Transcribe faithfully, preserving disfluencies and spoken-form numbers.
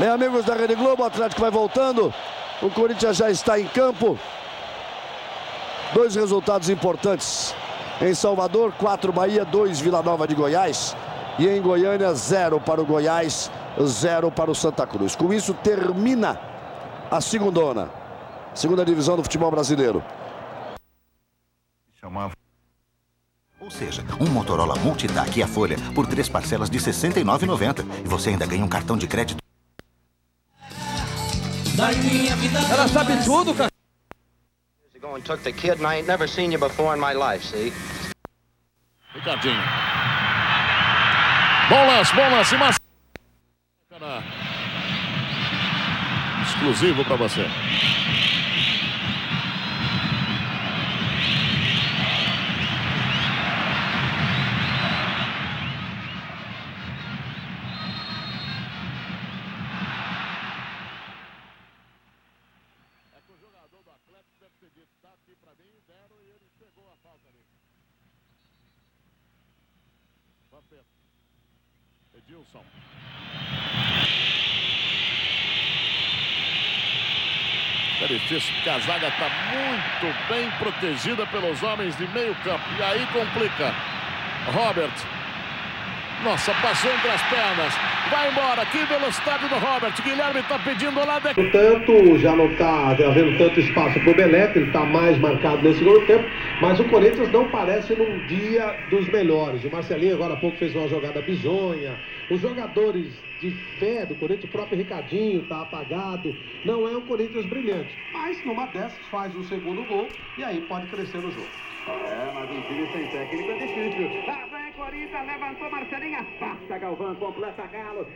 Bem, amigos da Rede Globo, o Atlético vai voltando. O Corinthians já está em campo. Dois resultados importantes. Em Salvador, quatro Bahia, dois Vila Nova de Goiás. E em Goiânia, zero para o Goiás, zero para o Santa Cruz. Com isso, termina a segundona. Segunda divisão do futebol brasileiro. Ou seja, um Motorola Multitac e a Folha por três parcelas de sessenta e nove reais e noventa centavos. E você ainda ganha um cartão de crédito. Ela sabe tudo, cara. And took the kid, and I ain't never seen you before in my life, see? Ricardinho. Bom lance, bom lance. Mas... exclusivo para você. Edilson. É difícil, porque a zaga está muito bem protegida pelos homens de meio campo. E aí complica. Robert. Nossa, passou entre as pernas. Vai embora. Que velocidade do Robert. Guilherme está pedindo lá daqui. Portanto, já não está havendo tanto espaço para o Belete. Ele está mais marcado nesse segundo tempo. Mas o Corinthians não parece num dia dos melhores. O Marcelinho agora há pouco fez uma jogada bizonha. Os jogadores de fé do Corinthians, o próprio Ricardinho está apagado. Não é um Corinthians brilhante. Mas numa dessas faz o segundo gol e aí pode crescer no jogo. É, mas um time sem técnico é difícil. Lá vem Corinthians, levantou Marcelinho, afasta Galvão, completa Galo.